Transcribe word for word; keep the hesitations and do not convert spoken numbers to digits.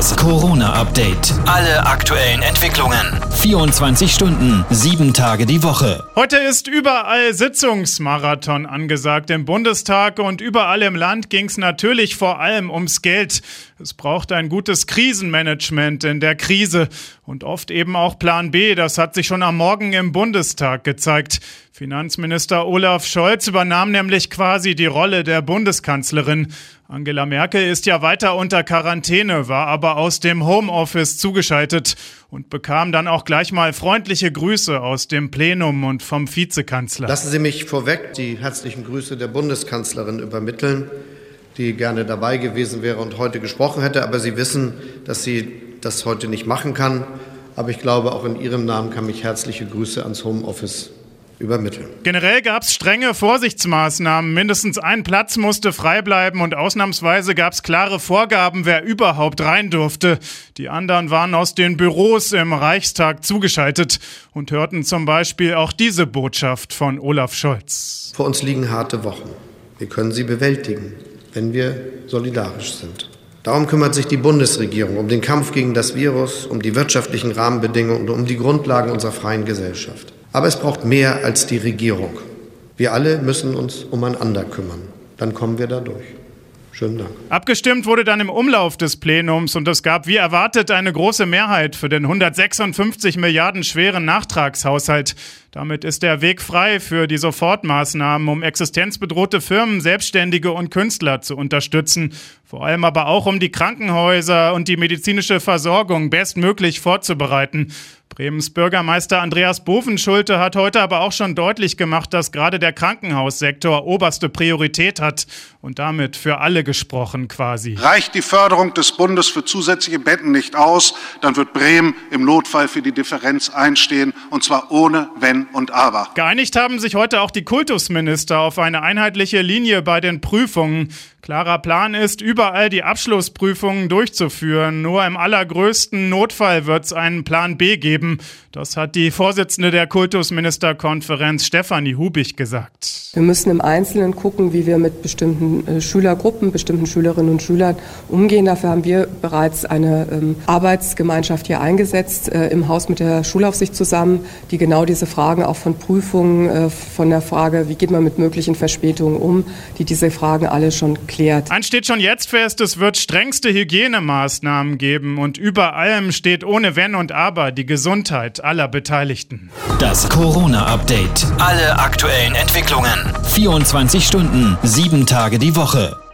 Das Corona-Update. Alle aktuellen Entwicklungen. vierundzwanzig Stunden, sieben Tage die Woche. Heute ist überall Sitzungsmarathon angesagt im Bundestag und überall im Land ging es natürlich vor allem ums Geld. Es braucht ein gutes Krisenmanagement in der Krise und oft eben auch Plan B. Das hat sich schon am Morgen im Bundestag gezeigt. Finanzminister Olaf Scholz übernahm nämlich quasi die Rolle der Bundeskanzlerin. Angela Merkel ist ja weiter unter Quarantäne, war aber aus dem Homeoffice zugeschaltet und bekam dann auch gleich mal freundliche Grüße aus dem Plenum und vom Vizekanzler. Lassen Sie mich vorweg die herzlichen Grüße der Bundeskanzlerin übermitteln, die gerne dabei gewesen wäre und heute gesprochen hätte. Aber Sie wissen, dass sie das heute nicht machen kann. Aber ich glaube, auch in Ihrem Namen kann ich herzliche Grüße ans Homeoffice übermitteln. Generell gab es strenge Vorsichtsmaßnahmen. Mindestens ein Platz musste frei bleiben und ausnahmsweise gab es klare Vorgaben, wer überhaupt rein durfte. Die anderen waren aus den Büros im Reichstag zugeschaltet und hörten zum Beispiel auch diese Botschaft von Olaf Scholz. Vor uns liegen harte Wochen. Wir können sie bewältigen, wenn wir solidarisch sind. Darum kümmert sich die Bundesregierung um den Kampf gegen das Virus, um die wirtschaftlichen Rahmenbedingungen und um die Grundlagen unserer freien Gesellschaft. Aber es braucht mehr als die Regierung. Wir alle müssen uns umeinander kümmern. Dann kommen wir da durch. Schönen Dank. Abgestimmt wurde dann im Umlauf des Plenums und es gab wie erwartet eine große Mehrheit für den hundertsechsundfünfzig Milliarden schweren Nachtragshaushalt. Damit ist der Weg frei für die Sofortmaßnahmen, um existenzbedrohte Firmen, Selbstständige und Künstler zu unterstützen. Vor allem aber auch, um die Krankenhäuser und die medizinische Versorgung bestmöglich vorzubereiten. Bremens Bürgermeister Andreas Bovenschulte hat heute aber auch schon deutlich gemacht, dass gerade der Krankenhaussektor oberste Priorität hat und damit für alle gesprochen quasi. Reicht die Förderung des Bundes für zusätzliche Betten nicht aus, dann wird Bremen im Notfall für die Differenz einstehen und zwar ohne Wenn und Aber. Geeinigt haben sich heute auch die Kultusminister auf eine einheitliche Linie bei den Prüfungen. Klarer Plan ist, überall die Abschlussprüfungen durchzuführen. Nur im allergrößten Notfall wird es einen Plan B geben. Das hat die Vorsitzende der Kultusministerkonferenz Stefanie Hubich gesagt. Wir müssen im Einzelnen gucken, wie wir mit bestimmten äh, Schülergruppen, bestimmten Schülerinnen und Schülern umgehen. Dafür haben wir bereits eine ähm, Arbeitsgemeinschaft hier eingesetzt, äh, im Haus mit der Schulaufsicht zusammen, die genau diese Fragen auch von Prüfungen, äh, von der Frage, wie geht man mit möglichen Verspätungen um, die diese Fragen alle schon klärt. Eins steht schon jetzt fest, es wird strengste Hygienemaßnahmen geben und über allem steht ohne Wenn und Aber die Gesundheit aller Beteiligten. Das Corona-Update. Alle aktuellen Entwicklungen. vierundzwanzig Stunden, sieben Tage die Woche.